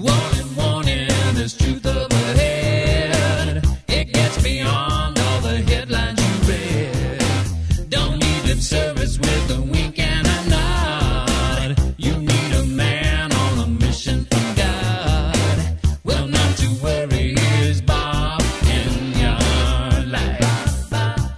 Warning, warning, there's truth up ahead. It gets beyond all the headlines you read. Don't need lip service with a wink and a nod. You need a man on a mission from God. Well, not to worry, here's Bob in your life.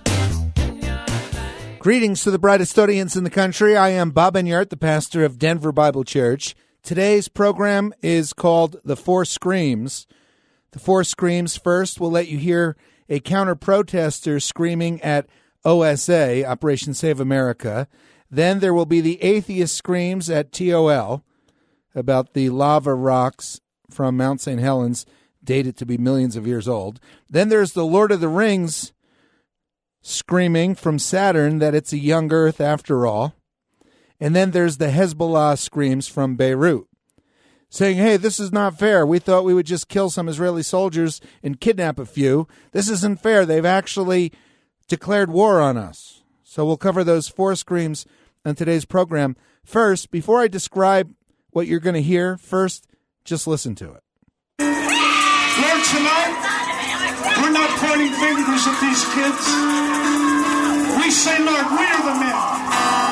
Greetings to the brightest audience in the country. I am Bob Enyart, the pastor of Denver Bible Church. Today's program is called The Four Screams. The Four Screams first will let you hear a counter-protester screaming at OSA, Operation Save America. Then there will be the atheist screams at TOL about the lava rocks from Mount St. Helens, dated to be millions of years old. Then there's the Lord of the Rings screaming from Saturn that it's a young Earth after all. And then there's the Hezbollah screams from Beirut, saying, hey, this is not fair. We thought we would just kill some Israeli soldiers and kidnap a few. This isn't fair. They've actually declared war on us. So we'll cover those four screams on today's program. First, before I describe what you're going to hear, first, just listen to it. Lord, tonight, we're not pointing fingers at these kids. We say, Lord, we're the men.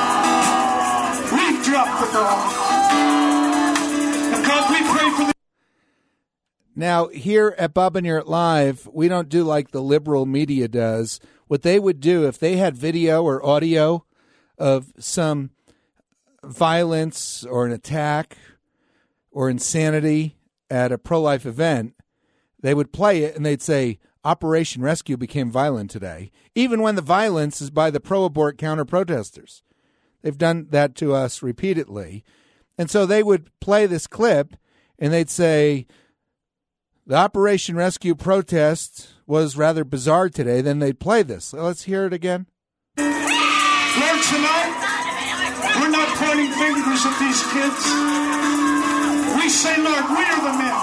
We've dropped the ball. And God, we pray for the... Now, here at Bob Enyart Live, we don't do like the liberal media does. What they would do if they had video or audio of some violence or an attack or insanity at a pro-life event, they would play it and they'd say, Operation Rescue became violent today, even when the violence is by the pro-abort counter-protesters. They've done that to us repeatedly. And so they would play this clip and they'd say, the Operation Rescue protest was rather bizarre today. Then they'd play this. So let's hear it again. Lord, tonight, we're not pointing fingers at these kids. We say, Lord, we're the men.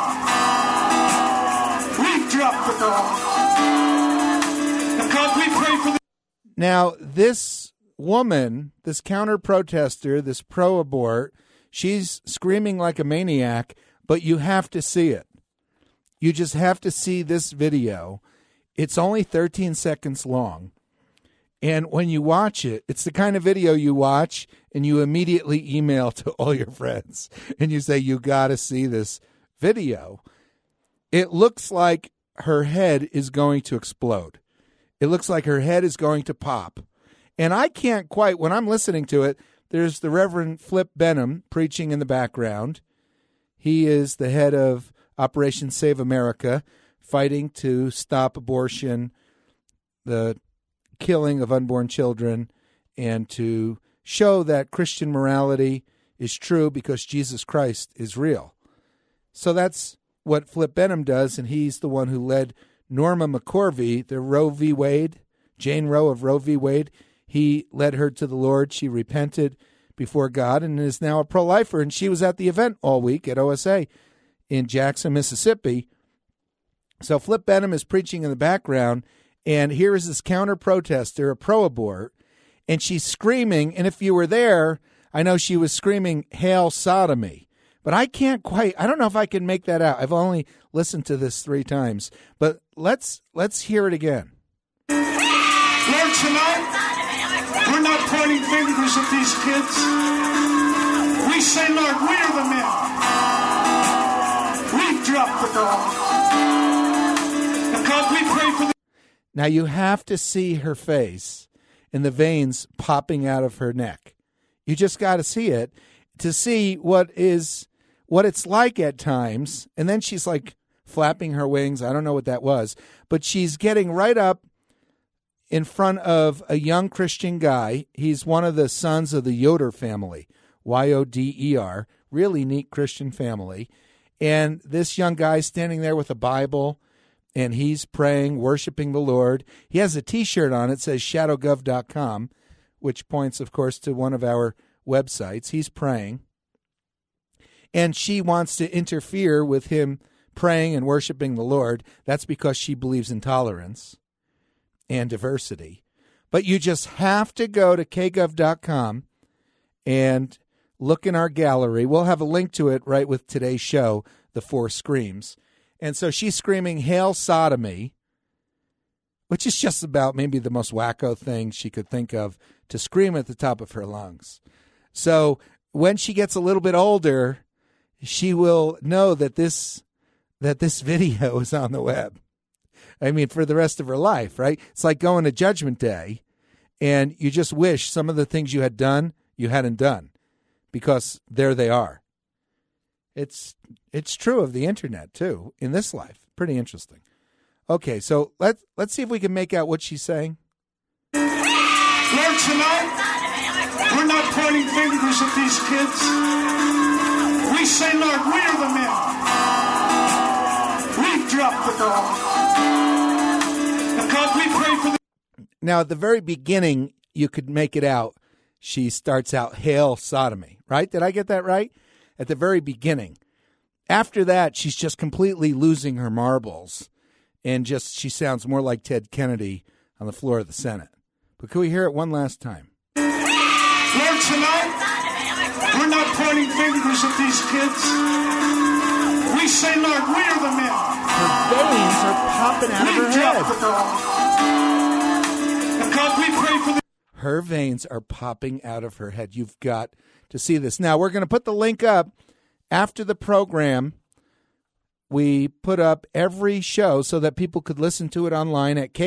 We've dropped the ball. And God, we pray for the... Now, this woman, this counter-protester, this pro-abort, she's screaming like a maniac, but you have to see it. You just have to see this video. It's only 13 seconds long. And when you watch it, it's the kind of video you watch and you immediately email to all your friends. And you say, you got to see this video. It looks like her head is going to explode. It looks like her head is going to pop. And I can't quite, when I'm listening to it, there's the Reverend Flip Benham preaching in the background. He is the head of Operation Save America, fighting to stop abortion, the killing of unborn children, and to show that Christian morality is true because Jesus Christ is real. So that's what Flip Benham does, and he's the one who led Norma McCorvey, the Roe v. Wade, Jane Roe of Roe v. Wade. He led her to the Lord. She repented before God and is now a pro-lifer. And she was at the event all week at OSA in Jackson, Mississippi. So Flip Benham is preaching in the background, and here is this counter-protester, a pro-abort, and she's screaming. And if you were there, I know she was screaming, "Hail sodomy." But I can't quite, I don't know if I can make that out. I've only listened to this 3 times. But let's hear it again. Lord, tonight, we're not pointing fingers at these kids. We say, Lord, we're the men. We've dropped the ball. And God, we pray for the... Now you have to see her face and the veins popping out of her neck. You just got to see it to see what it's like at times. And then she's like flapping her wings. I don't know what that was, but she's getting right up in front of a young Christian guy. He's one of the sons of the Yoder family, Yoder, really neat Christian family. And this young guy's standing there with a Bible, and he's praying, worshiping the Lord. He has a T-shirt on. It says shadowgov.com, which points, of course, to one of our websites. He's praying. And she wants to interfere with him praying and worshiping the Lord. That's because she believes in tolerance and diversity. But you just have to go to kgov.com and look in our gallery. We'll have a link to it right with today's show, the 4 screams. And so she's screaming, "Hail sodomy," which is just about maybe the most wacko thing she could think of to scream at the top of her lungs. So when she gets a little bit older, she will know that this video is on the web. I mean, for the rest of her life, right? It's like going to Judgment Day, and you just wish some of the things you had done, you hadn't done, because there they are. It's true of the internet, too, in this life. Pretty interesting. Okay, so let's see if we can make out what she's saying. Lord, tonight, we're not pointing fingers at these kids. We say, Lord, we are the men. We've dropped the ball. And God, we pray for the... Now, at the very beginning, you could make it out. She starts out, "Hail sodomy," right? Did I get that right? At the very beginning. After that, she's just completely losing her marbles. And she sounds more like Ted Kennedy on the floor of the Senate. But can we hear it one last time? Lord, tonight, we're not pointing fingers at these kids. We say, Lord, we are the men. Her veins are popping out of her head. The ball. And God, we pray for the... Her veins are popping out of her head. You've got to see this. Now, we're going to put the link up after the program. We put up every show so that people could listen to it online at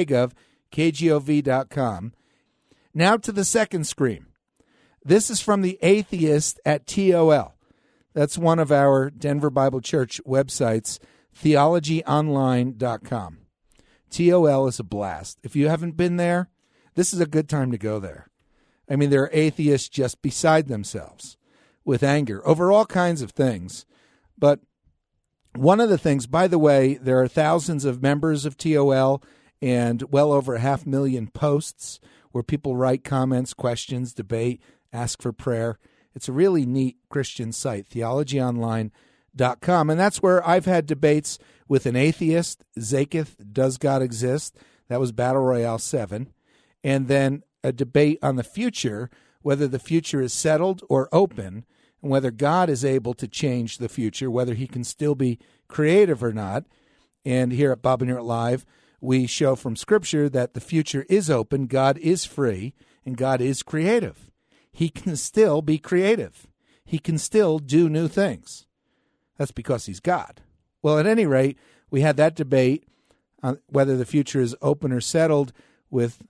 KGOV.com. Now to the second scream. This is from the atheist at TOL. That's one of our Denver Bible Church websites, theologyonline.com. TOL is a blast. If you haven't been there, this is a good time to go there. I mean, there are atheists just beside themselves with anger over all kinds of things. But one of the things, by the way, there are thousands of members of TOL and well over 500,000 posts where people write comments, questions, debate, ask for prayer. It's a really neat Christian site, theologyonline.com. And that's where I've had debates with an atheist, Zaketh, Does God Exist? That was Battle Royale 7. And then a debate on the future, whether the future is settled or open, and whether God is able to change the future, whether he can still be creative or not. And here at Bob and Newt Live, we show from Scripture that the future is open, God is free, and God is creative. He can still be creative. He can still do new things. That's because he's God. Well, at any rate, we had that debate on whether the future is open or settled with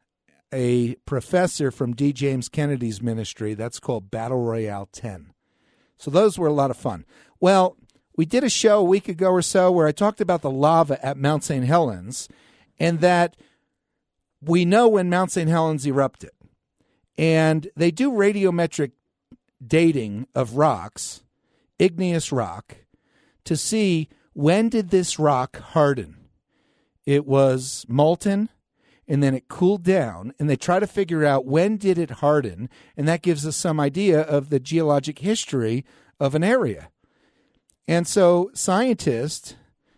a professor from D. James Kennedy's ministry. That's called Battle Royale 10. So those were a lot of fun. Well, we did a show a week ago or so where I talked about the lava at Mount St. Helens and that we know when Mount St. Helens erupted. And they do radiometric dating of rocks, igneous rock, to see when did this rock harden. It was molten, and then it cooled down, and they try to figure out when did it harden, and that gives us some idea of the geologic history of an area. And so scientists,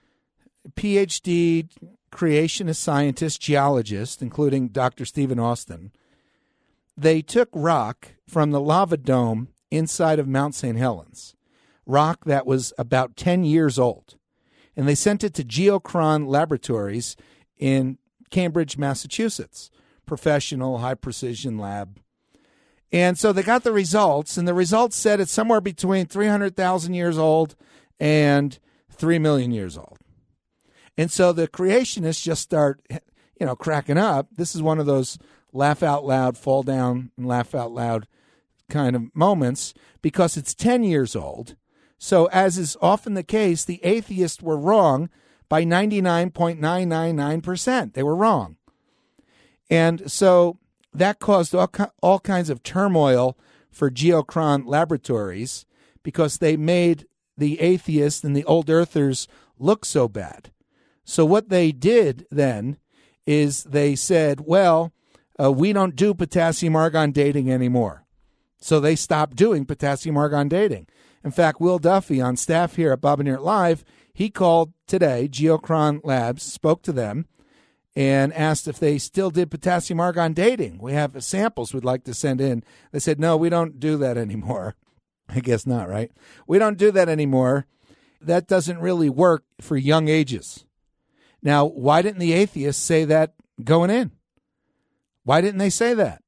PhD creationist scientists, geologists, including Dr. Stephen Austin, they took rock from the lava dome inside of Mount St. Helens, rock that was about 10 years old, and they sent it to Geochron Laboratories in Cambridge, Massachusetts, professional high-precision lab. And so they got the results, and the results said it's somewhere between 300,000 years old and 3 million years old. And so the creationists just start, cracking up. This is one of those laugh out loud, fall down and laugh out loud kind of moments because it's 10 years old. So as is often the case, the atheists were wrong by 99.999%. They were wrong. And so that caused all kinds of turmoil for Geochron Laboratories because they made the atheists and the old earthers look so bad. So what they did then is they said, well, we don't do potassium-argon dating anymore. So they stopped doing potassium-argon dating. In fact, Will Duffy on staff here at Bob and Newt Live, he called today, Geochron Labs, spoke to them, and asked if they still did potassium-argon dating. We have samples we'd like to send in. They said, no, we don't do that anymore. I guess not, right? We don't do that anymore. that doesn't really work for young ages. Now, why didn't the atheists say that going in? Why didn't they say that?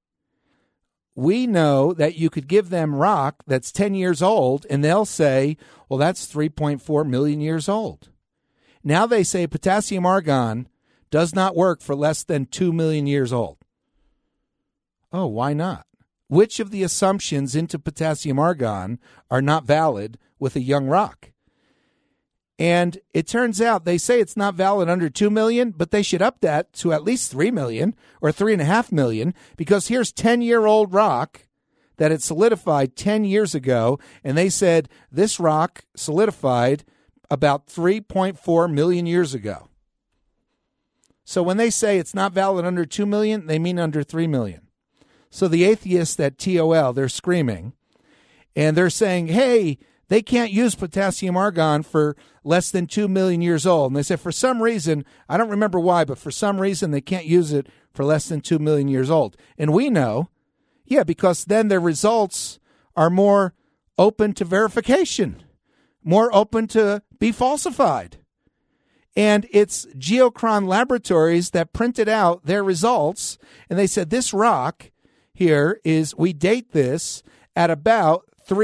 We know that you could give them rock that's 10 years old, and they'll say, well, that's 3.4 million years old. Now they say potassium argon does not work for less than 2 million years old. Oh, why not? Which of the assumptions into potassium argon are not valid with a young rock? And it turns out they say it's not valid under 2 million, but they should up that to at least 3 million or 3.5 million, because here's 10-year-old rock that had solidified 10 years ago, and they said this rock solidified about 3.4 million years ago. So when they say it's not valid under 2 million, they mean under 3 million. So the atheists at TOL, they're screaming, and they're saying, hey, they can't use potassium argon for less than 2 million years old. And they said for some reason, I don't remember why, but for some reason they can't use it for less than 2 million years old. And we know, yeah, because then their results are more open to verification, more open to be falsified. And it's Geochron Laboratories that printed out their results, and they said this rock here is, we date this at about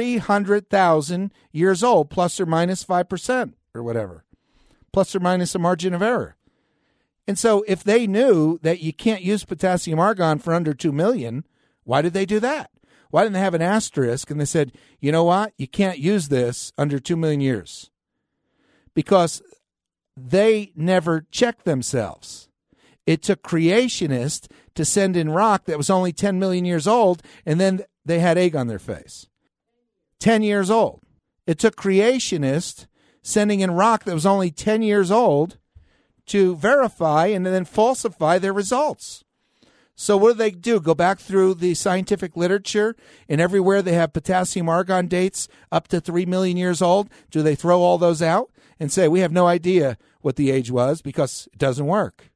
300,000 years old, plus or minus 5% or whatever, plus or minus a margin of error. And so if they knew that you can't use potassium argon for under 2 million, why did they do that? Why didn't they have an asterisk and they said, you know what, you can't use this under 2 million years? Because they never checked themselves. It took creationists to send in rock that was only 10 million years old, and then they had egg on their face. 10 years old. It took creationists sending in rock that was only 10 years old to verify and then falsify their results. So what do? Go back through the scientific literature, and everywhere they have potassium argon dates up to 3 million years old, do they throw all those out and say, we have no idea what the age was because it doesn't work?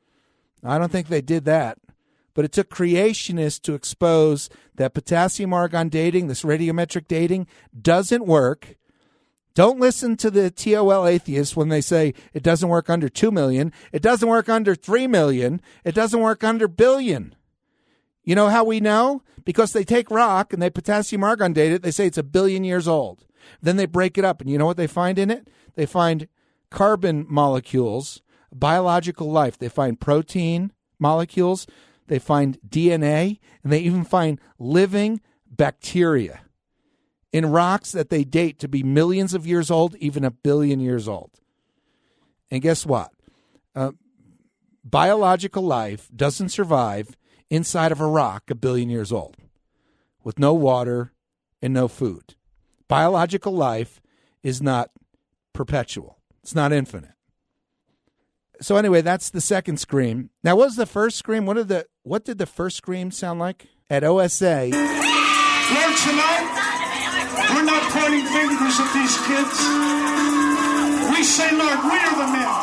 I don't think they did that. But it took creationists to expose that potassium argon dating, this radiometric dating, doesn't work. Don't listen to the TOL atheists when they say it doesn't work under 2 million. It doesn't work under 3 million. It doesn't work under billion. You know how we know? Because they take rock and they potassium argon date it. They say it's 1 billion years old. Then they break it up. And you know what they find in it? They find carbon molecules, biological life. They find protein molecules. They find DNA, and they even find living bacteria in rocks that they date to be millions of years old, even 1 billion years old. And guess what? Biological life doesn't survive inside of a rock 1 billion years old with no water and no food. Biological life is not perpetual. It's not infinite. So anyway, that's the second scream. Now, what was the first scream? What did the first scream sound like? At OSA. Lord, tonight, we're not pointing fingers at these kids. We say, Lord, we're the men.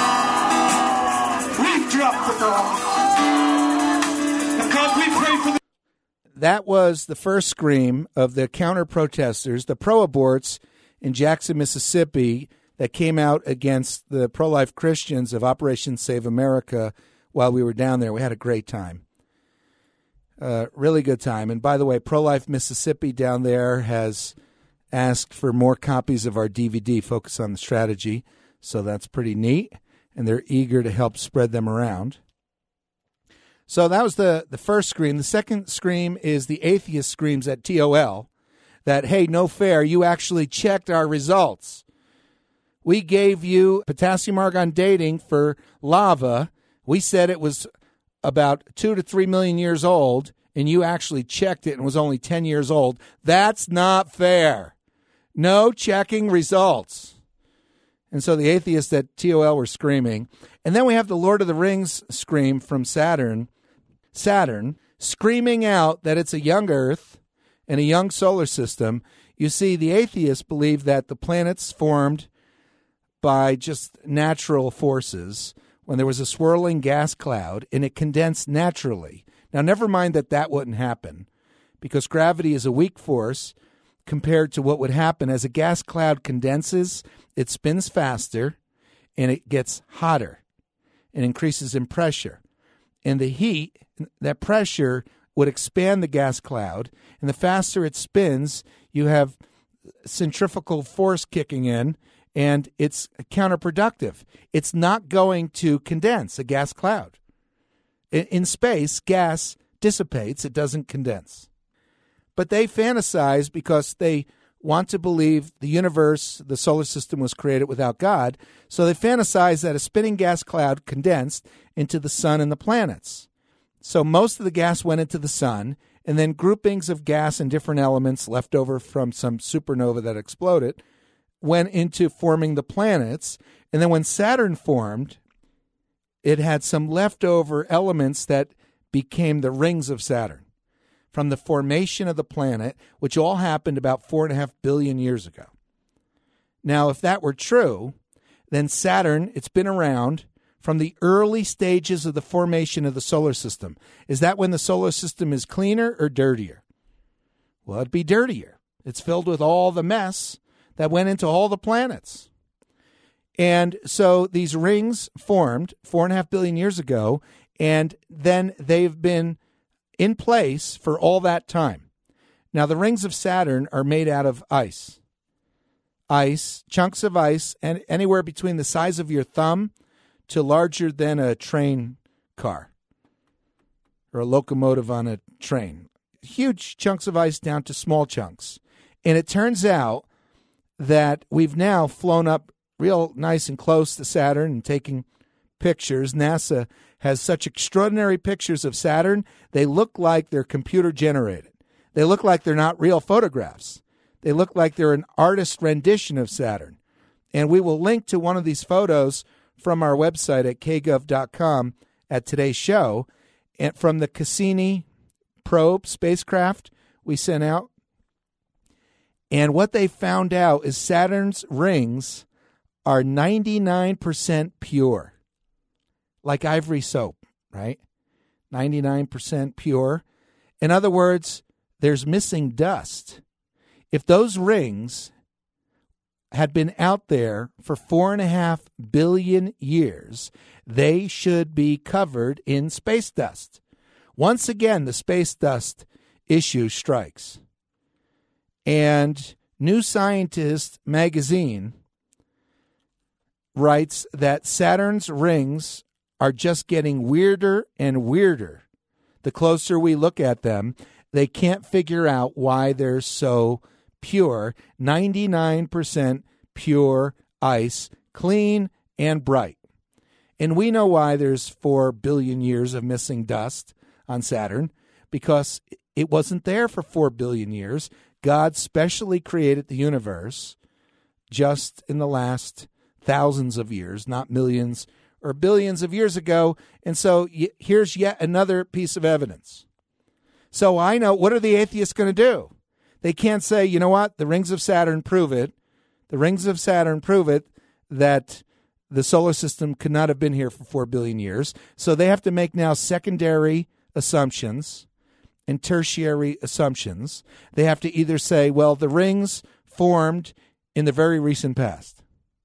We've dropped the ball. And God, we pray for the... That was the first scream of the counter-protesters, the pro-aborts in Jackson, Mississippi, that came out against the pro-life Christians of Operation Save America while we were down there. We had a great time. Really good time. And by the way, Pro-Life Mississippi down there has asked for more copies of our DVD, Focus on the Strategy. So that's pretty neat. And they're eager to help spread them around. So that was the first scream. The second scream is the atheist screams at TOL that, hey, no fair, you actually checked our results. We gave you potassium argon dating for lava. We said it was about 2 to 3 million years old, and you actually checked it and was only 10 years old. That's not fair. No checking results. And so the atheists at TOL were screaming. And then we have the Lord of the Rings scream from Saturn screaming out that it's a young Earth and a young solar system. You see, the atheists believe that the planets formed by just natural forces when there was a swirling gas cloud and it condensed naturally. Now, never mind that wouldn't happen because gravity is a weak force compared to what would happen as a gas cloud condenses it spins faster, and it gets hotter and increases in pressure. And the heat, that pressure would expand the gas cloud, and the faster it spins, you have centrifugal force kicking in, and it's counterproductive. It's not going to condense a gas cloud. In space, gas dissipates, it doesn't condense. But they fantasize because they want to believe the universe, the solar system, was created without God. So they fantasize that a spinning gas cloud condensed into the sun and the planets. So most of the gas went into the sun, and then groupings of gas and different elements left over from some supernova that exploded went into forming the planets. And then when Saturn formed, it had some leftover elements that became the rings of Saturn from the formation of the planet, which all happened about 4.5 billion years ago. Now, if that were true, then Saturn, it's been around from the early stages of the formation of the solar system. Is that when the solar system is cleaner or dirtier? Well, it'd be dirtier. It's filled with all the mess that went into all the planets. And so these rings formed 4.5 billion years ago, and then they've been in place for all that time. Now, the rings of Saturn are made out of ice. Ice, chunks of ice, and anywhere between the size of your thumb to larger than a train car or a locomotive on a train. Huge chunks of ice down to small chunks. And it turns out that we've now flown up real nice and close to Saturn and taking pictures. NASA has such extraordinary pictures of Saturn, they look like they're computer generated. They look like they're not real photographs. They look like they're an artist rendition of Saturn. And we will link to one of these photos from our website at kgov.com at today's show. And from the Cassini probe spacecraft we sent out. And what they found out is Saturn's rings are 99% pure. Like ivory soap, right? 99% pure. In other words, there's missing dust. If those rings had been out there for 4.5 billion years, they should be covered in space dust. Once again, the space dust issue strikes. And New Scientist magazine writes that Saturn's rings are just getting weirder and weirder. The closer we look at them, they can't figure out why they're so pure. 99% pure ice, clean and bright. And we know why there's 4 billion years of missing dust on Saturn, because it wasn't there for 4 billion years. God specially created the universe just in the last thousands of years, not millions or billions of years ago. And so here's yet another piece of evidence. So I know, what are the atheists going to do? They can't say, you know what, the rings of Saturn prove it. The rings of Saturn prove it that the solar system could not have been here for 4 billion years. So they have to make now secondary assumptions and tertiary assumptions. They have to either say, well, the rings formed in the very recent past.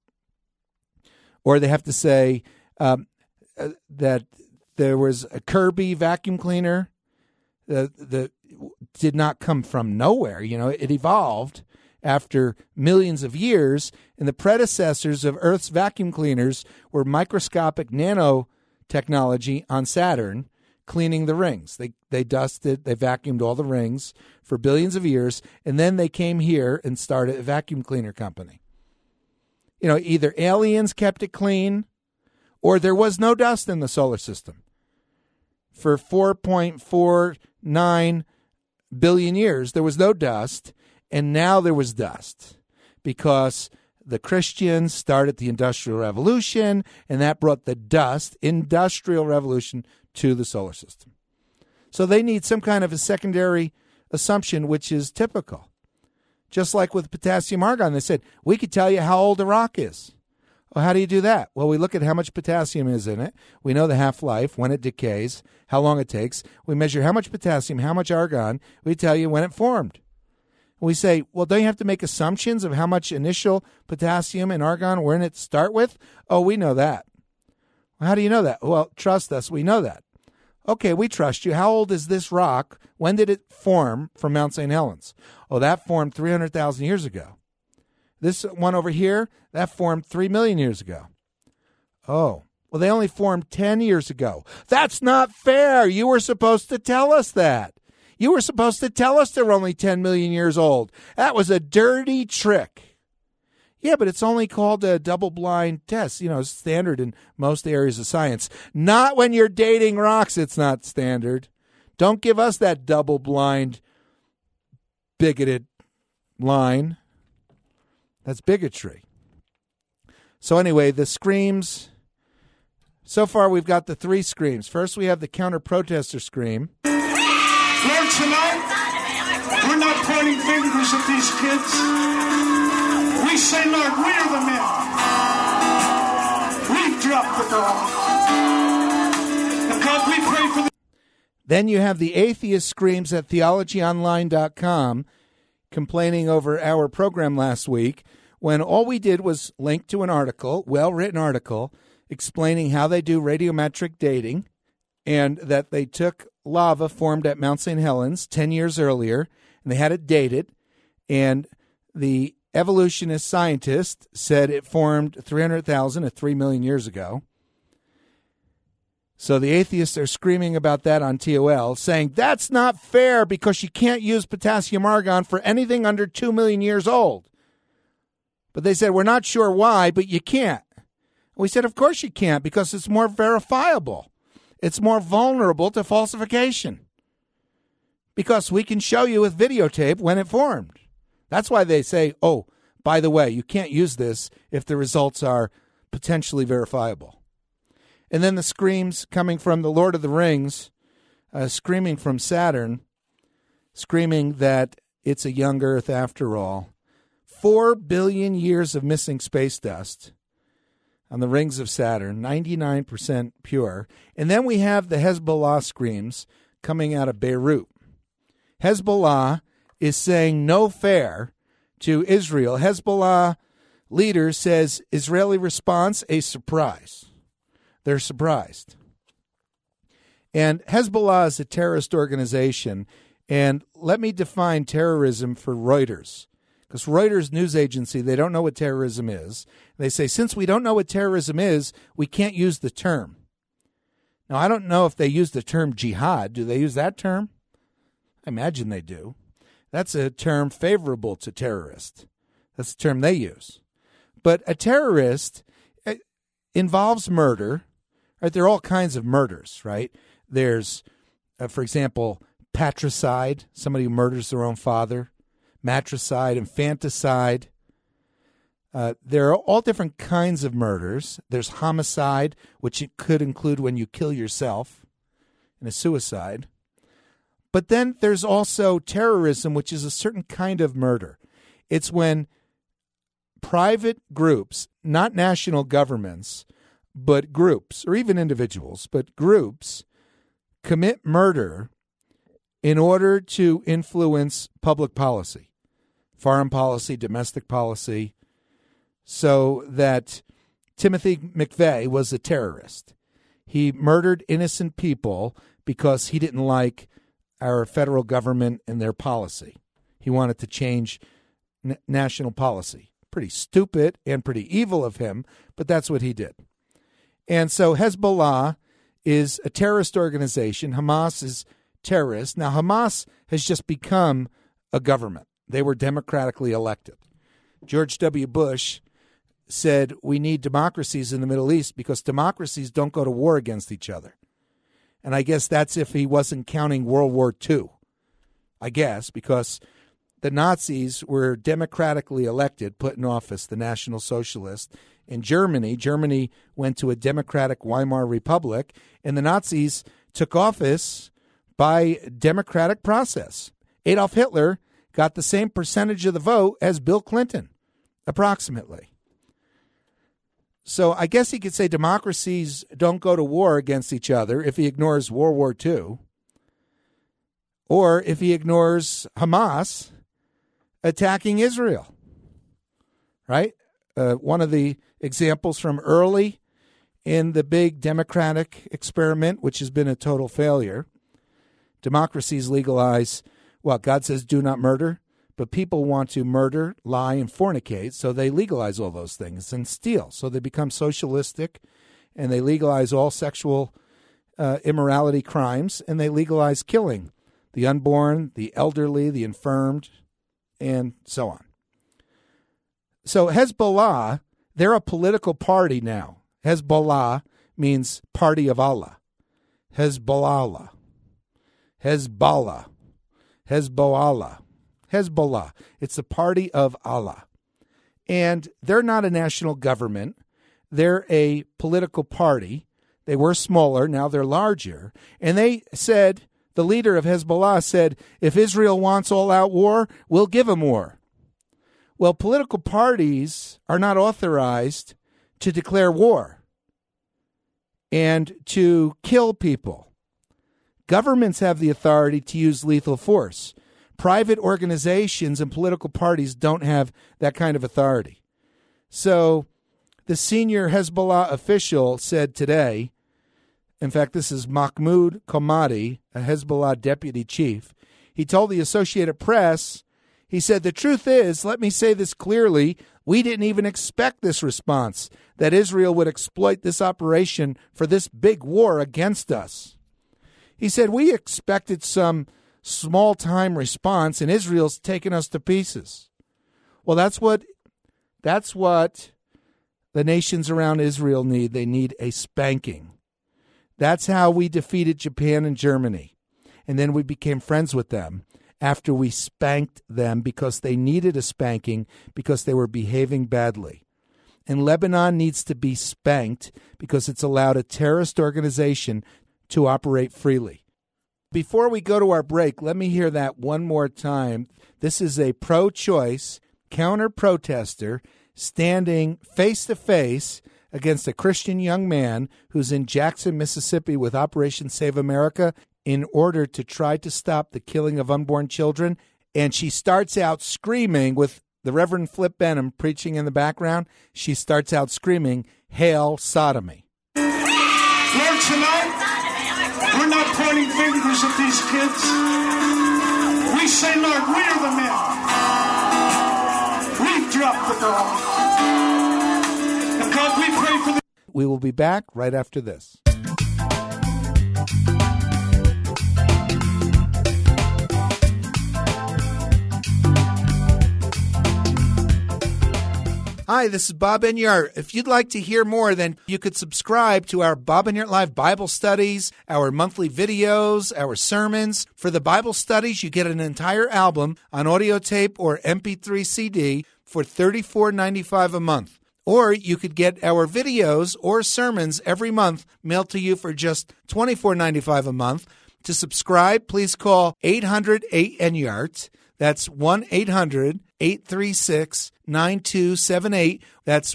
Or they have to say that there was a Kirby vacuum cleaner that did not come from nowhere. You know, it evolved after millions of years, and the predecessors of Earth's vacuum cleaners were microscopic nanotechnology on Saturn, cleaning the rings. They dusted, they vacuumed all the rings for billions of years, and then they came here and started a vacuum cleaner company. You know, either aliens kept it clean, or there was no dust in the solar system. For 4.49 billion years, there was no dust, and now there was dust because the Christians started the Industrial Revolution, and that brought the dust, Industrial Revolution, to the solar system. So they need some kind of a secondary assumption, which is typical. Just like with potassium argon, they said, we could tell you how old a rock is. Well, how do you do that? Well, we look at how much potassium is in it. We know the half-life, when it decays, how long it takes. We measure how much potassium, how much argon. We tell you when it formed. We say, well, don't you have to make assumptions of how much initial potassium and argon were in it to start with? Oh, we know that. Well, how do you know that? Well, trust us, we know that. Okay, we trust you. How old is this rock? When did it form from Mount St. Helens? Oh, that formed 300,000 years ago. This one over here, that formed 3 million years ago. Oh, well, they only formed 10 years ago. That's not fair. You were supposed to tell us that. You were supposed to tell us they're only 10 million years old. That was a dirty trick. Yeah, but it's only called a double-blind test. Standard in most areas of science. Not when you're dating rocks, it's not standard. Don't give us that double-blind, bigoted line. That's bigotry. So anyway, the screams. So far, we've got the 3 screams. First, we have the counter-protester scream. Lord, tonight, we're not pointing fingers at these kids. We say, Lord, we are the men. We've dropped the ball. And God, we pray for the... Then you have the atheist screams at theologyonline.com complaining over our program last week when all we did was link to an article, well-written article, explaining how they do radiometric dating and that they took lava formed at Mount St. Helens 10 years earlier, and they had it dated, and the evolutionist scientist said it formed 300,000 to 3 million years ago. So the atheists are screaming about that on TOL, saying that's not fair because you can't use potassium argon for anything under 2 million years old. But they said, we're not sure why, but you can't. We said, of course you can't, because it's more verifiable. It's more vulnerable to falsification because we can show you with videotape when it formed. That's why they say, oh, by the way, you can't use this if the results are potentially verifiable. And then the screams coming from the Lord of the Rings, screaming from Saturn, screaming that it's a young Earth after all. 4 billion years of missing space dust on the rings of Saturn, 99% pure. And then we have the Hezbollah screams coming out of Beirut. Hezbollah is saying no fair to Israel. Hezbollah leader says Israeli response, a surprise. They're surprised. And Hezbollah is a terrorist organization. And let me define terrorism for Reuters. Because Reuters news agency, they don't know what terrorism is. They say, since we don't know what terrorism is, we can't use the term. Now, I don't know if they use the term jihad. Do they use that term? I imagine they do. That's a term favorable to terrorists. That's the term they use. But a terrorist involves murder. Right? There are all kinds of murders, right? There's, for example, patricide, somebody who murders their own father. Matricide, infanticide. There are all different kinds of murders. There's homicide, which it could include when you kill yourself, and a suicide. But then there's also terrorism, which is a certain kind of murder. It's when private groups, not national governments, but groups, or even individuals, but groups commit murder in order to influence public policy. Foreign policy, domestic policy, so that Timothy McVeigh was a terrorist. He murdered innocent people because he didn't like our federal government and their policy. He wanted to change national policy. Pretty stupid and pretty evil of him, but that's what he did. And so Hezbollah is a terrorist organization. Hamas is terrorist. Now, Hamas has just become a government. They were democratically elected. George W. Bush said we need democracies in the Middle East because democracies don't go to war against each other. And I guess that's if he wasn't counting World War II. I guess because the Nazis were democratically elected, put in office, the National Socialists. In Germany went to a democratic Weimar Republic, and the Nazis took office by democratic process. Adolf Hitler got the same percentage of the vote as Bill Clinton, approximately. So I guess he could say democracies don't go to war against each other if he ignores World War II, or if he ignores Hamas, attacking Israel, right? One of the examples from early in the big democratic experiment, which has been a total failure. Democracies legalize, well, God says do not murder, but people want to murder, lie, and fornicate, so they legalize all those things and steal. So they become socialistic, and they legalize all sexual immorality crimes, and they legalize killing the unborn, the elderly, the infirmed, and so on. So Hezbollah, they're a political party now. Hezbollah means party of Allah. Hezbollah. Hezbollah. Hezbollah. Hezbollah. It's the party of Allah. And they're not a national government. They're a political party. They were smaller. Now they're larger. And they said, the leader of Hezbollah said, if Israel wants all-out war, we'll give them war. Well, political parties are not authorized to declare war and to kill people. Governments have the authority to use lethal force. Private organizations and political parties don't have that kind of authority. So the senior Hezbollah official said today, in fact, this is Mahmoud Komadi, a Hezbollah deputy chief. He told the Associated Press, he said, the truth is, let me say this clearly, we didn't even expect this response, that Israel would exploit this operation for this big war against us. He said, we expected some small-time response, and Israel's taken us to pieces. Well, that's what the nations around Israel need. They need a spanking. That's how we defeated Japan and Germany. And then we became friends with them after we spanked them because they needed a spanking because they were behaving badly. And Lebanon needs to be spanked because it's allowed a terrorist organization to operate freely. Before we go to our break, let me hear that one more time. This is a pro-choice counter-protester standing face-to-face against a Christian young man who's in Jackson, Mississippi with Operation Save America in order to try to stop the killing of unborn children. And she starts out screaming with the Reverend Flip Benham preaching in the background. She starts out screaming, "Hail sodomy." Lord, tonight, we're not pointing fingers at these kids. We say, Lord, we are the men. We've dropped the ball. And God, we pray for the... We will be back right after this. Hi, this is Bob Enyart. If you'd like to hear more, then you could subscribe to our Bob Enyart Live Bible studies, our monthly videos, our sermons. For the Bible studies, you get an entire album on audio tape or MP3 CD for $34.95 a month. Or you could get our videos or sermons every month mailed to you for just $24.95 a month. To subscribe, please call 800-8-ENYART. That's 1-800-836-9278. That's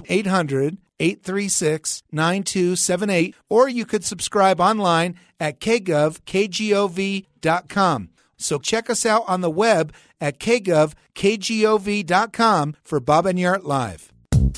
800-836-9278. Or you could subscribe online at kgov.com. So check us out on the web at kgov.com for Bob Enyart Live.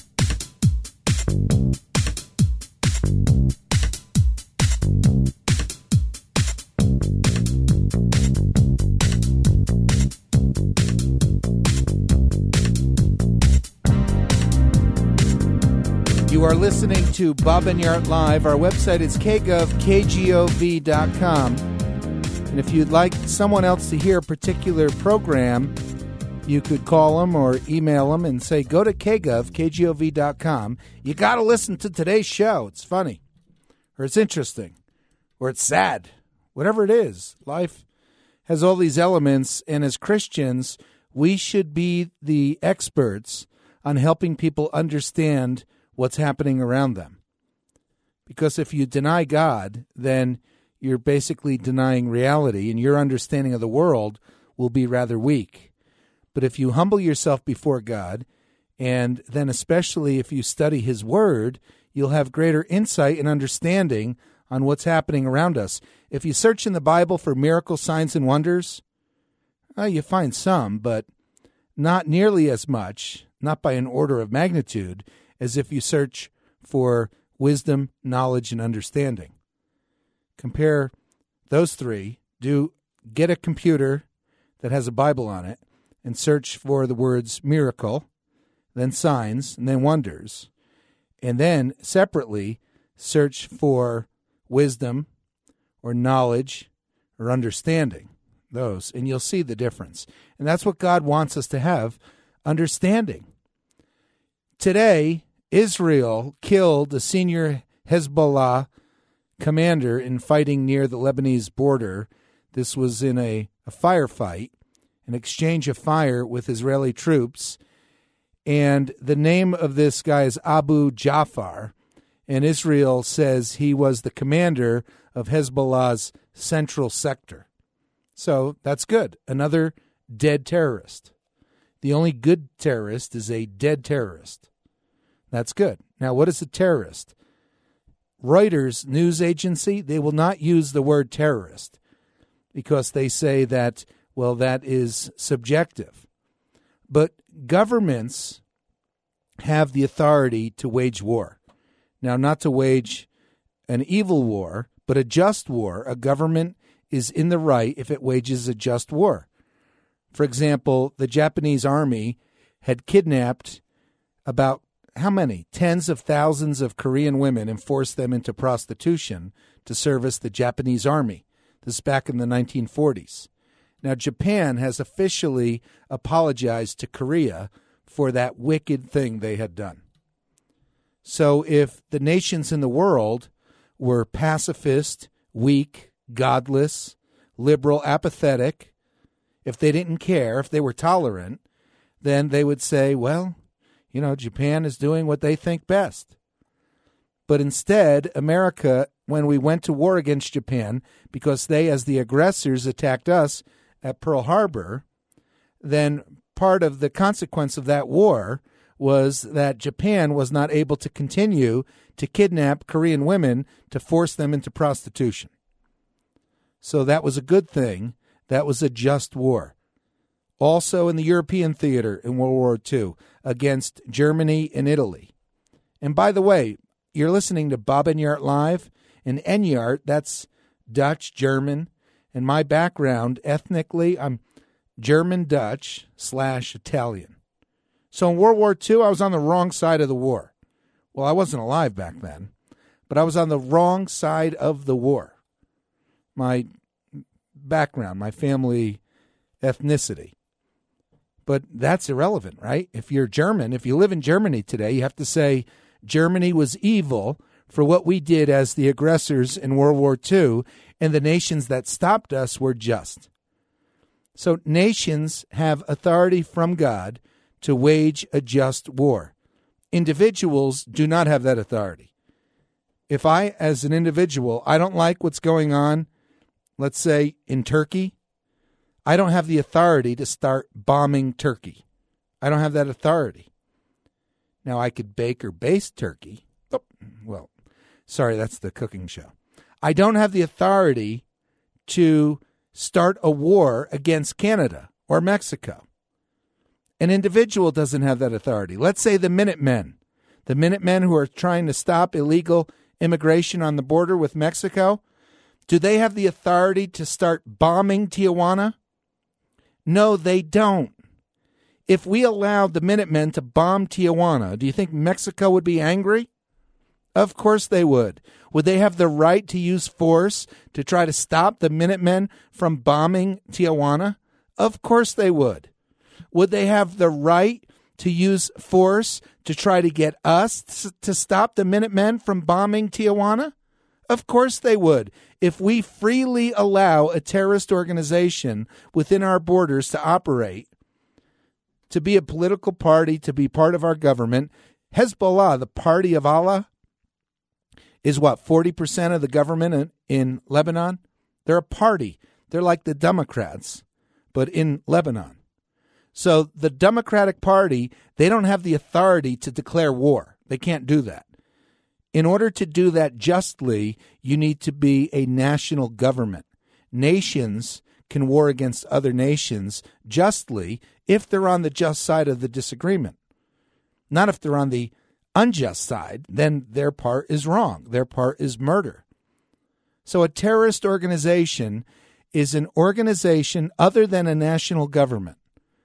You are listening to Bob Enyart Live. Our website is kgov.com. And if you'd like someone else to hear a particular program, you could call them or email them and say, go to kgov.com. You got to listen to today's show. It's funny, or it's interesting, or it's sad. Whatever it is, life has all these elements, and as Christians, we should be the experts on helping people understand what's happening around them. Because if you deny God, then you're basically denying reality, and your understanding of the world will be rather weak. But if you humble yourself before God, and then especially if you study His Word, you'll have greater insight and understanding on what's happening around us. If you search in the Bible for miracles, signs, and wonders, you find some, but not nearly as much, not by an order of magnitude, as if you search for wisdom, knowledge, and understanding. Compare those three. Get a computer that has a Bible on it and search for the words miracle, then signs, and then wonders. And then separately search for wisdom or knowledge or understanding. Those, and you'll see the difference. And that's what God wants us to have, understanding. Today, Israel killed a senior Hezbollah commander in fighting near the Lebanese border. This was in a firefight, an exchange of fire with Israeli troops. And the name of this guy is Abu Jafar. And Israel says he was the commander of Hezbollah's central sector. So that's good. Another dead terrorist. The only good terrorist is a dead terrorist. That's good. Now, what is a terrorist? Reuters news agency, they will not use the word terrorist because they say that, well, that is subjective. But governments have the authority to wage war. Now, not to wage an evil war, but a just war. A government is in the right if it wages a just war. For example, the Japanese army had kidnapped about how many? Tens of thousands of Korean women and forced them into prostitution to service the Japanese army. This is back in the 1940s. Now, Japan has officially apologized to Korea for that wicked thing they had done. So if the nations in the world were pacifist, weak, godless, liberal, apathetic, if they didn't care, if they were tolerant, then they would say, well, you know, Japan is doing what they think best. But instead, America, when we went to war against Japan, because they, as the aggressors, attacked us at Pearl Harbor, then part of the consequence of that war was that Japan was not able to continue to kidnap Korean women to force them into prostitution. So that was a good thing. That was a just war. Also in the European theater in World War II against Germany and Italy. And by the way, you're listening to Bob Enyart Live. And Enyart, that's Dutch, German. And my background, ethnically, I'm German-Dutch/Italian. So in World War II, I was on the wrong side of the war. Well, I wasn't alive back then, but I was on the wrong side of the war. My background, my family ethnicity. But that's irrelevant, right? If you're German, if you live in Germany today, you have to say Germany was evil for what we did as the aggressors in World War II, and the nations that stopped us were just. So nations have authority from God to wage a just war. Individuals do not have that authority. If I, as an individual, I don't like what's going on, let's say in Turkey, I don't have the authority to start bombing Turkey. I don't have that authority. Now, I could bake or baste turkey. Oh, well, sorry, that's the cooking show. I don't have the authority to start a war against Canada or Mexico. An individual doesn't have that authority. Let's say the Minutemen who are trying to stop illegal immigration on the border with Mexico, do they have the authority to start bombing Tijuana? No, they don't. If we allowed the Minutemen to bomb Tijuana, do you think Mexico would be angry? Of course they would. Would they have the right to use force to try to stop the Minutemen from bombing Tijuana? Of course they would. Would they have the right to use force to try to get us to stop the Minutemen from bombing Tijuana? Of course they would. If we freely allow a terrorist organization within our borders to operate, to be a political party, to be part of our government, Hezbollah, the party of Allah, is what, 40% of the government in Lebanon? They're a party. They're like the Democrats, but in Lebanon. So the Democratic Party, they don't have the authority to declare war. They can't do that. In order to do that justly, you need to be a national government. Nations can war against other nations justly if they're on the just side of the disagreement. Not if they're on the unjust side, then their part is wrong. Their part is murder. So a terrorist organization is an organization other than a national government,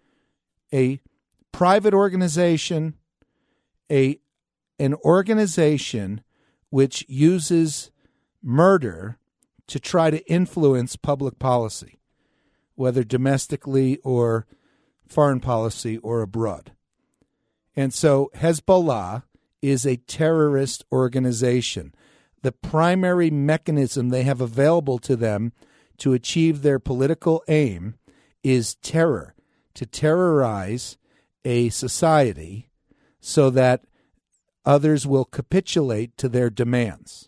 a private organization, an organization which uses murder to try to influence public policy, whether domestically or foreign policy or abroad. And so Hezbollah is a terrorist organization. The primary mechanism they have available to them to achieve their political aim is terror, to terrorize a society so that others will capitulate to their demands.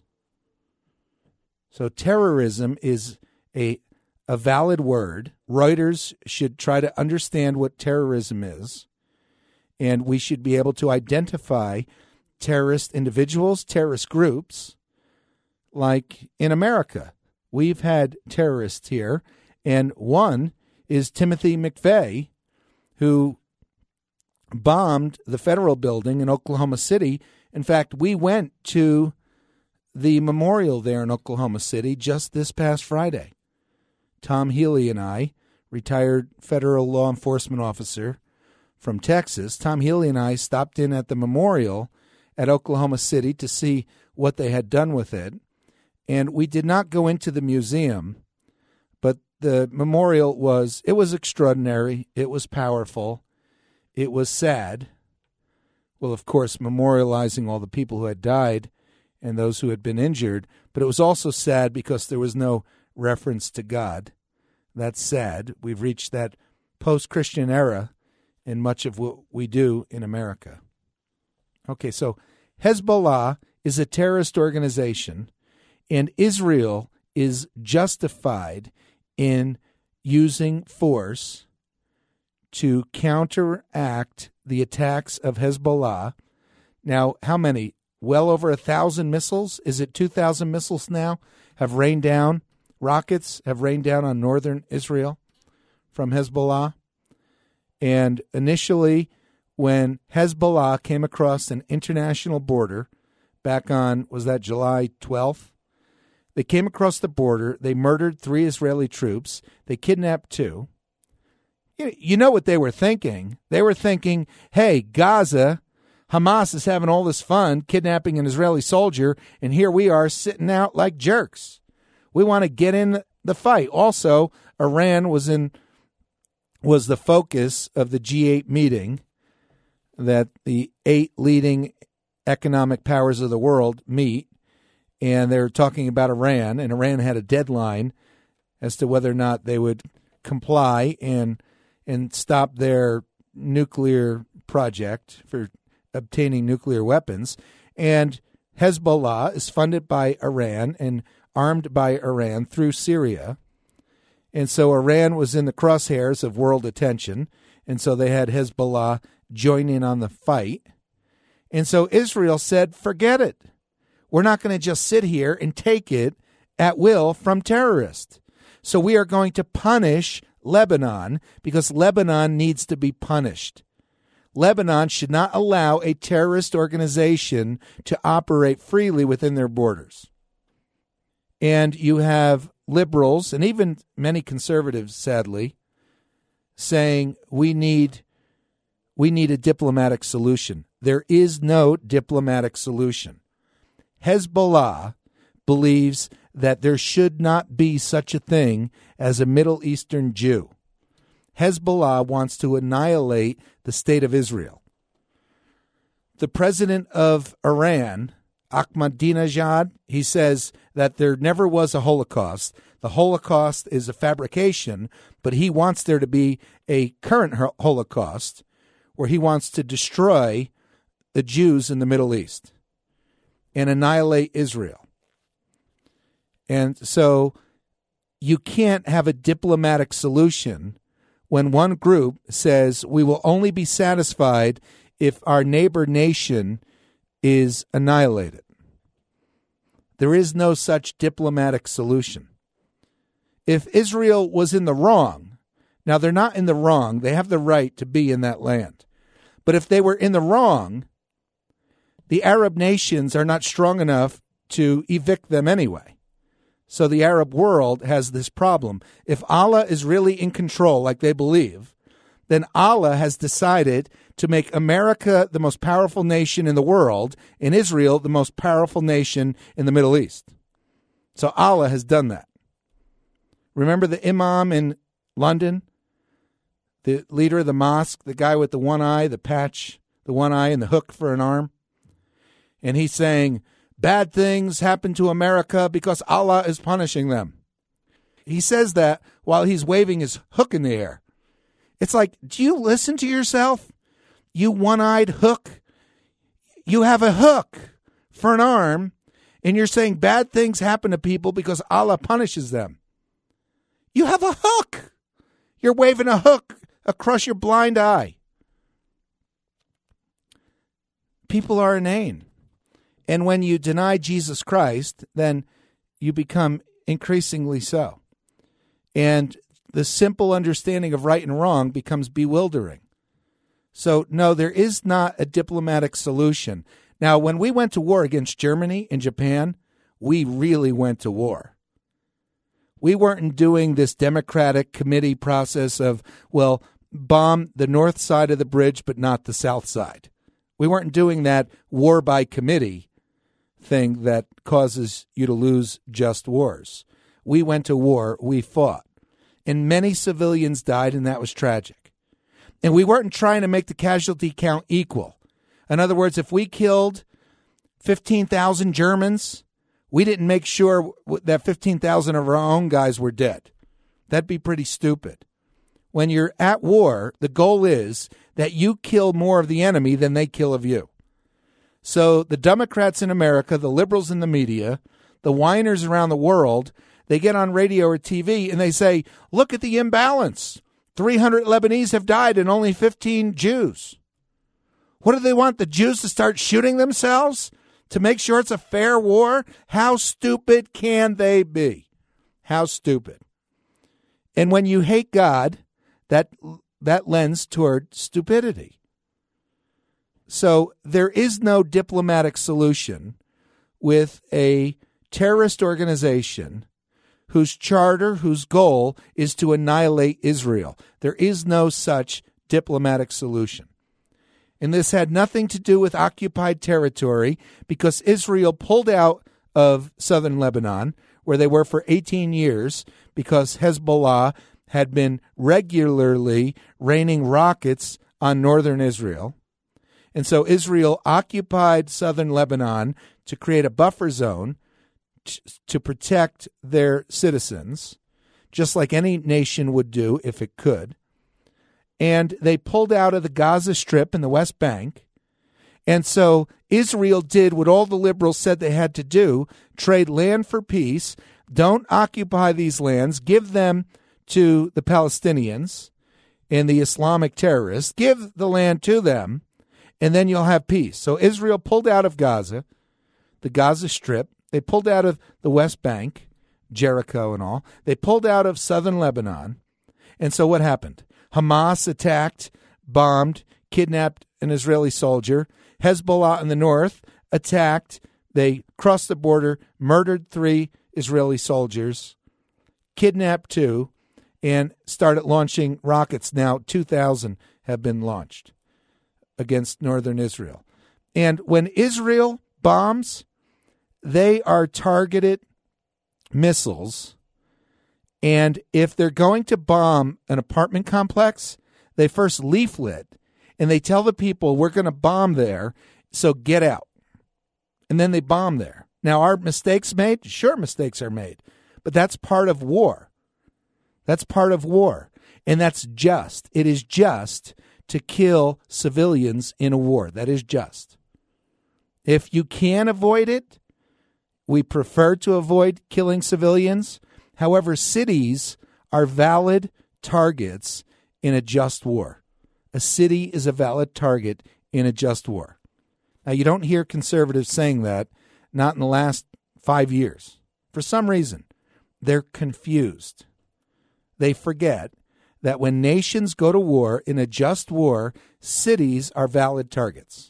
So terrorism is a valid word. Reuters should try to understand what terrorism is, and we should be able to identify terrorist individuals, terrorist groups, like in America. We've had terrorists here, and one is Timothy McVeigh, who bombed the federal building in Oklahoma City. In fact, we went to the memorial there in Oklahoma City just this past Friday. Tom Healy and I, retired federal law enforcement officer from Texas, Tom Healy and I stopped in at the memorial at Oklahoma City to see what they had done with it. And we did not go into the museum, but the memorial was extraordinary. It was powerful. It was sad. Well, of course, memorializing all the people who had died and those who had been injured, but it was also sad because there was no reference to God. That's sad. We've reached that post-Christian era in much of what we do in America. Okay, so Hezbollah is a terrorist organization, and Israel is justified in using force to counteract the attacks of Hezbollah. Now, how many? Well over 1,000 missiles? Is it 2,000 missiles now have rained down? Rockets have rained down on northern Israel from Hezbollah. And initially, when Hezbollah came across an international border back on, was that July 12th? They came across the border. They murdered 3 Israeli troops. They kidnapped 2. You know what they were thinking. They were thinking, hey, Gaza, Hamas is having all this fun kidnapping an Israeli soldier, and here we are sitting out like jerks. We want to get in the fight. Also, Iran was the focus of the G8 meeting that the 8 leading economic powers of the world meet, and they're talking about Iran, and Iran had a deadline as to whether or not they would comply and stop their nuclear project for obtaining nuclear weapons. And Hezbollah is funded by Iran and armed by Iran through Syria. And so Iran was in the crosshairs of world attention, and so they had Hezbollah join in on the fight. And so Israel said, forget it. We're not going to just sit here and take it at will from terrorists. So we are going to punish Lebanon because Lebanon needs to be punished. Lebanon should not allow a terrorist organization to operate freely within their borders. And you have liberals and even many conservatives, sadly, saying we need a diplomatic solution. There is no diplomatic solution. Hezbollah believes that there should not be such a thing as a Middle Eastern Jew. Hezbollah wants to annihilate the state of Israel. The president of Iran, Ahmadinejad, he says that there never was a Holocaust. The Holocaust is a fabrication, but he wants there to be a current Holocaust where he wants to destroy the Jews in the Middle East and annihilate Israel. And so you can't have a diplomatic solution when one group says we will only be satisfied if our neighbor nation is annihilated. There is no such diplomatic solution. if Israel was in the wrong, now they're not in the wrong, they have the right to be in that land. But if they were in the wrong, the Arab nations are not strong enough to evict them anyway. So the Arab world has this problem. If Allah is really in control, like they believe, then Allah has decided to make America the most powerful nation in the world and Israel the most powerful nation in the Middle East. So Allah has done that. Remember the imam in London? The leader of the mosque, the guy with the one eye, the patch, the one eye and the hook for an arm? And he's saying, bad things happen to America because Allah is punishing them. He says that while he's waving his hook in the air. It's like, do you listen to yourself? You one-eyed hook. You have a hook for an arm, and you're saying bad things happen to people because Allah punishes them. You have a hook. You're waving a hook across your blind eye. People are inane. And when you deny Jesus Christ, then you become increasingly so. And the simple understanding of right and wrong becomes bewildering. So, no, there is not a diplomatic solution. Now, when we went to war against Germany and Japan, we really went to war. We weren't doing this democratic committee process of, well, bomb the north side of the bridge but not the south side. We weren't doing that war by committee thing that causes you to lose just wars. We went to war, we fought. And many civilians died, and that was tragic. And we weren't trying to make the casualty count equal. In other words, if we killed 15,000 Germans, we didn't make sure that 15,000 of our own guys were dead. That'd be pretty stupid. When you're at war, the goal is that you kill more of the enemy than they kill of you. So the Democrats in America, the liberals in the media, the whiners around the world, they get on radio or TV and they say, look at the imbalance. 300 Lebanese have died and only 15 Jews. What do they want, the Jews to start shooting themselves to make sure it's a fair war? How stupid can they be? How stupid. And when you hate God, that lends toward stupidity. So there is no diplomatic solution with a terrorist organization whose charter, whose goal is to annihilate Israel. There is no such diplomatic solution. And this had nothing to do with occupied territory because Israel pulled out of southern Lebanon, where they were for 18 years, because Hezbollah had been regularly raining rockets on northern Israel. And so Israel occupied southern Lebanon to create a buffer zone to protect their citizens, just like any nation would do if it could. And they pulled out of the Gaza Strip and the West Bank. And so Israel did what all the liberals said they had to do, trade land for peace, don't occupy these lands, give them to the Palestinians and the Islamic terrorists, give the land to them, and then you'll have peace. So Israel pulled out of Gaza, the Gaza Strip. They pulled out of the West Bank, Jericho and all. They pulled out of southern Lebanon. And so what happened? Hamas attacked, bombed, kidnapped an Israeli soldier. Hezbollah in the north attacked. They crossed the border, murdered 3 Israeli soldiers, kidnapped 2, and started launching rockets. Now 2,000 have been launched against northern Israel. And when Israel bombs, they are targeted missiles. And if they're going to bomb an apartment complex, they first leaflet and they tell the people, we're going to bomb there, so get out. And then they bomb there. Now, are mistakes made? Sure, mistakes are made. But that's part of war. That's part of war. And that's just. It is just to kill civilians in a war. That is just. If you can avoid it, we prefer to avoid killing civilians. However, cities are valid targets in a just war. A city is a valid target in a just war. Now, you don't hear conservatives saying that, not in the last 5 years. For some reason, they're confused. they forget that when nations go to war, in a just war, cities are valid targets.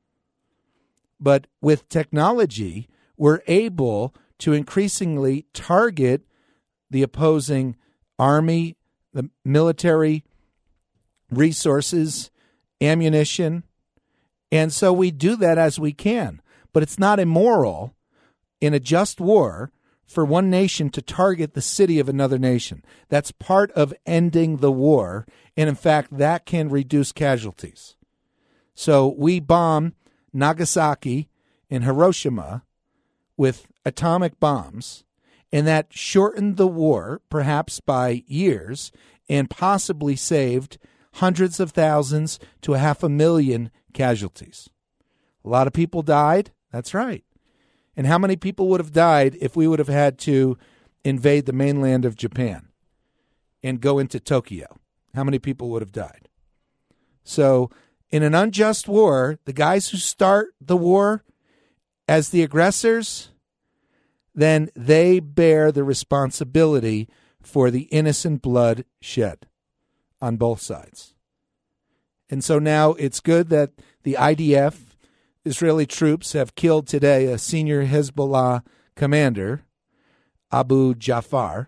But with technology, we're able to increasingly target the opposing army, the military resources, ammunition. And so we do that as we can. But it's not immoral in a just war for one nation to target the city of another nation. That's part of ending the war. And in fact, that can reduce casualties. So we bomb Nagasaki and Hiroshima with atomic bombs, and that shortened the war, perhaps by years, and possibly saved hundreds of thousands to 500,000 casualties. A lot of people died. That's right. And how many people would have died if we would have had to invade the mainland of Japan and go into Tokyo? How many people would have died? So in an unjust war, the guys who start the war as the aggressors, then they bear the responsibility for the innocent blood shed on both sides. And so now it's good that the IDF, Israeli troops, have killed today a senior Hezbollah commander, Abu Jafar.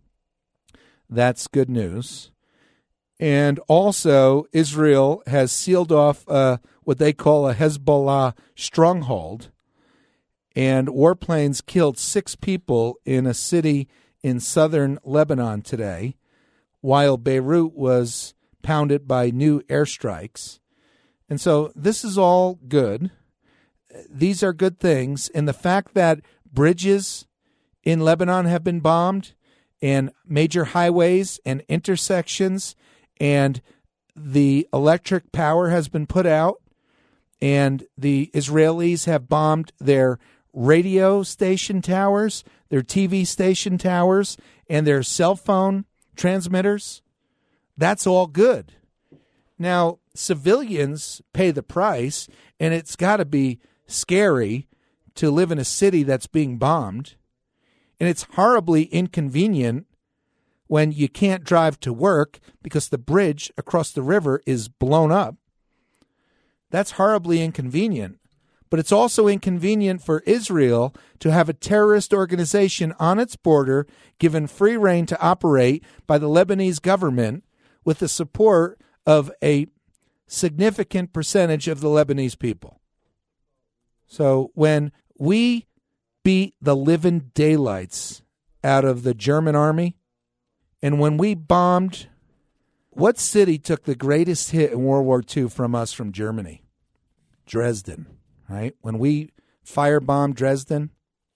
That's good news. And also, Israel has sealed off what they call a Hezbollah stronghold. And warplanes killed 6 people in a city in southern Lebanon today, while Beirut was pounded by new airstrikes. And so this is all good. These are good things. And the fact that bridges in Lebanon have been bombed and major highways and intersections and the electric power has been put out and the Israelis have bombed their radio station towers, their TV station towers, and their cell phone transmitters, that's all good. Now, civilians pay the price, and it's got to be scary to live in a city that's being bombed. And it's horribly inconvenient when you can't drive to work because the bridge across the river is blown up. That's horribly inconvenient. But it's also inconvenient for Israel to have a terrorist organization on its border given free rein to operate by the Lebanese government with the support of a significant percentage of the Lebanese people. So when we beat the living daylights out of the German army, and when we bombed, what city took the greatest hit in World War II from us from Germany? Dresden. Right? When we firebombed Dresden,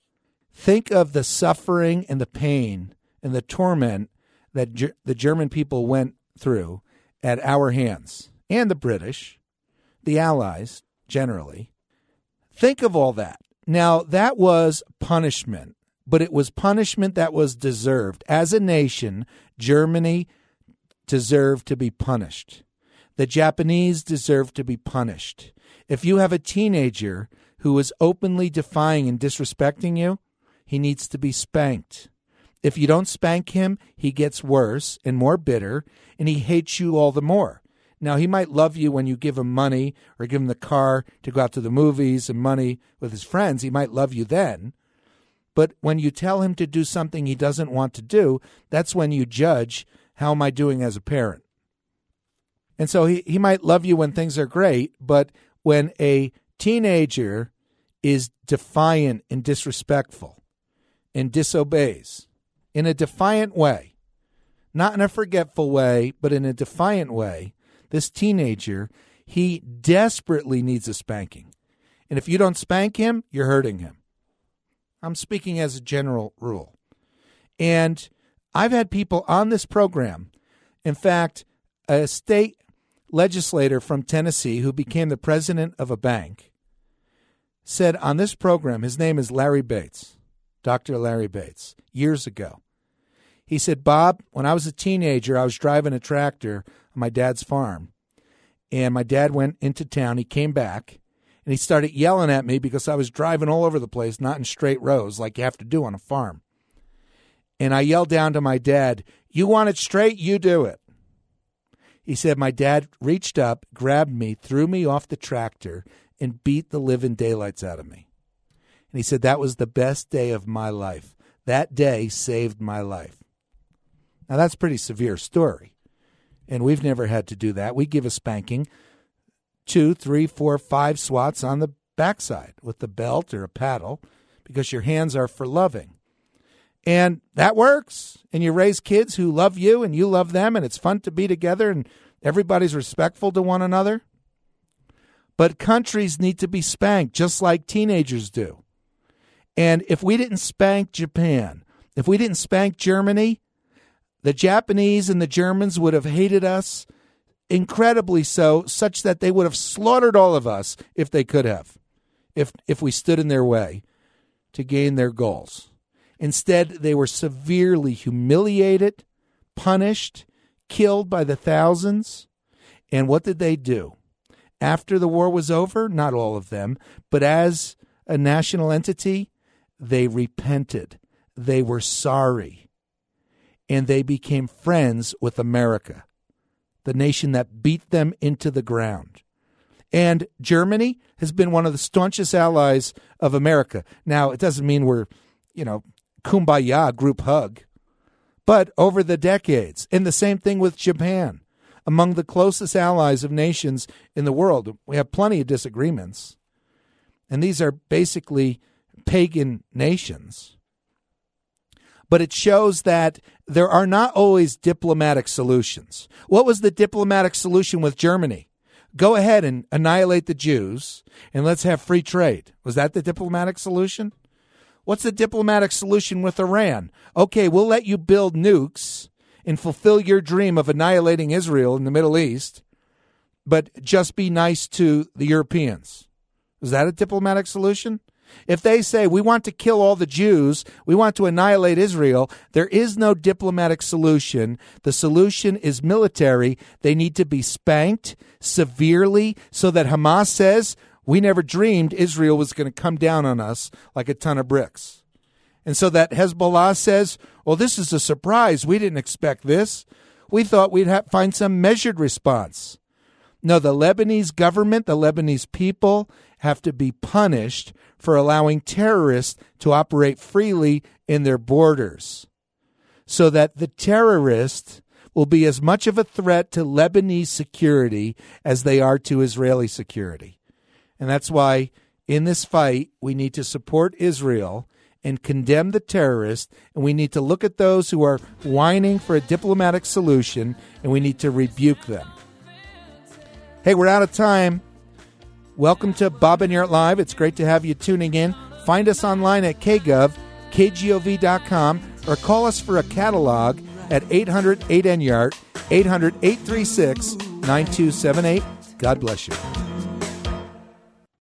think of the suffering and the pain and the torment that the German people went through at our hands, and the British, the Allies generally. Think of all that. Now, that was punishment, but it was punishment that was deserved. As a nation, Germany deserved to be punished. The Japanese deserved to be punished. If you have a teenager who is openly defying and disrespecting you, he needs to be spanked. If you don't spank him, he gets worse and more bitter, and he hates you all the more. Now, he might love you when you give him money or give him the car to go out to the movies and money with his friends. He might love you then. But when you tell him to do something he doesn't want to do, that's when you judge, how am I doing as a parent? And so he might love you when things are great, but when a teenager is defiant and disrespectful and disobeys in a defiant way, not in a forgetful way, but in a defiant way, this teenager, he desperately needs a spanking. And if you don't spank him, you're hurting him. I'm speaking as a general rule. And I've had people on this program, in fact, a state legislator from Tennessee who became the president of a bank, said on this program, his name is Larry Bates, Dr. Larry Bates, years ago. He said, Bob, when I was a teenager, I was driving a tractor on my dad's farm, and my dad went into town. He came back, and he started yelling at me because I was driving all over the place, not in straight rows like you have to do on a farm. And I yelled down to my dad, "You want it straight? You do it." He said my dad reached up, grabbed me, threw me off the tractor, and beat the living daylights out of me. And he said that was the best day of my life. That day saved my life. Now, that's a pretty severe story. And we've never had to do that. We give a spanking, 2, 3, 4, 5 swats on the backside with a belt or a paddle because your hands are for loving. And that works. And you raise kids who love you and you love them, and it's fun to be together and everybody's respectful to one another. But countries need to be spanked just like teenagers do. And if we didn't spank Japan, if we didn't spank Germany, the Japanese and the Germans would have hated us incredibly so, such that they would have slaughtered all of us if they could have, if we stood in their way to gain their goals. Instead, they were severely humiliated, punished, killed by the thousands. And what did they do? After the war was over, not all of them, but as a national entity, they repented. They were sorry. And they became friends with America, the nation that beat them into the ground. And Germany has been one of the staunchest allies of America. Now, it doesn't mean we're, kumbaya, group hug. But over the decades, and the same thing with Japan, among the closest allies of nations in the world, we have plenty of disagreements. And these are basically pagan nations. But it shows that there are not always diplomatic solutions. What was the diplomatic solution with Germany? Go ahead and annihilate the Jews, and let's have free trade. Was that the diplomatic solution? What's the diplomatic solution with Iran? Okay, we'll let you build nukes and fulfill your dream of annihilating Israel in the Middle East, but just be nice to the Europeans. Is that a diplomatic solution? If they say, we want to kill all the Jews, we want to annihilate Israel, there is no diplomatic solution. The solution is military. They need to be spanked severely so that Hamas says, we never dreamed Israel was going to come down on us like a ton of bricks. And so that Hezbollah says, well, this is a surprise. We didn't expect this. We thought we'd find some measured response. No, the Lebanese government, the Lebanese people have to be punished for allowing terrorists to operate freely in their borders so that the terrorists will be as much of a threat to Lebanese security as they are to Israeli security. And that's why in this fight, we need to support Israel and condemn the terrorists, and we need to look at those who are whining for a diplomatic solution, and we need to rebuke them. Hey, we're out of time. Welcome to Bob and Yart Live. It's great to have you tuning in. Find us online at kgov.com, or call us for a catalog at 800-8NYART, 800-836-9278. God bless you.